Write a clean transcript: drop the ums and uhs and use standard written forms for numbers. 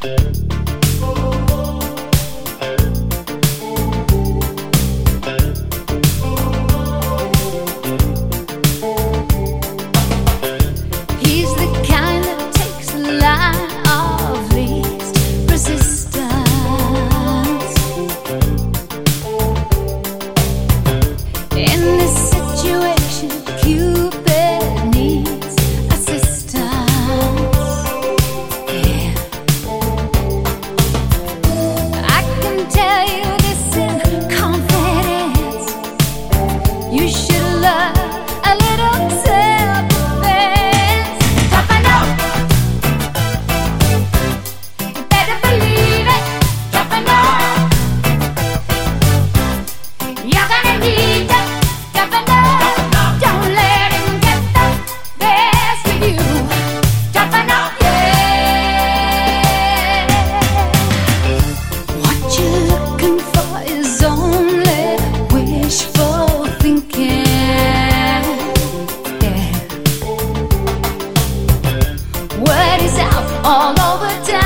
He's the kind that takes a line of least resistance. In this situation, Cupid needs assistance. Yeah. I can tell you this in confidence. You should love a little self-defense. Toughen up. You better believe it. Toughen up. You're gonna need to toughen up. Don't let him get the best of you. Toughen up, yeah. What you're looking for is only wishful thinking. Yeah. Word is out all over town.